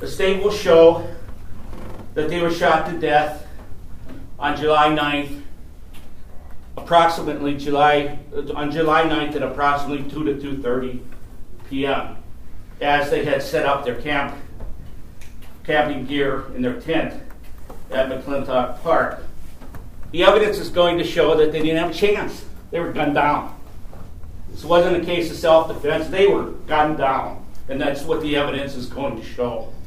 The state will show that they were shot to death on July 9th, on July 9th at approximately 2 to 2:30 p.m. as they had set up their camping gear in their tent at McClintock Park. The evidence is going to show that they didn't have a chance. They were gunned down. This wasn't a case of self-defense. They were gunned down. And that's what the evidence is going to show.